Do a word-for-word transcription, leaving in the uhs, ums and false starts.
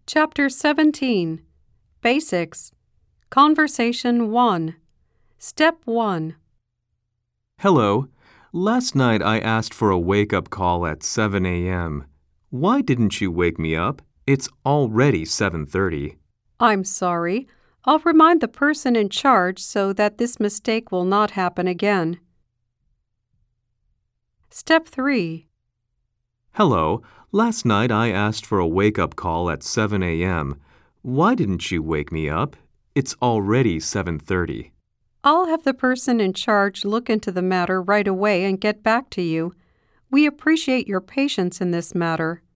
Chapter seventeen. Basics. Conversation one. Step one. Hello. Last night I asked for a wake-up call at seven a.m. Why didn't you wake me up? It's already seven thirty. I'm sorry. I'll remind the person in charge so that this mistake will not happen again. Step three. Hello. Last night I asked for a wake-up call at seven a.m. Why didn't you wake me up? It's already seven thirty. I'll have the person in charge look into the matter right away and get back to you. We appreciate your patience in this matter.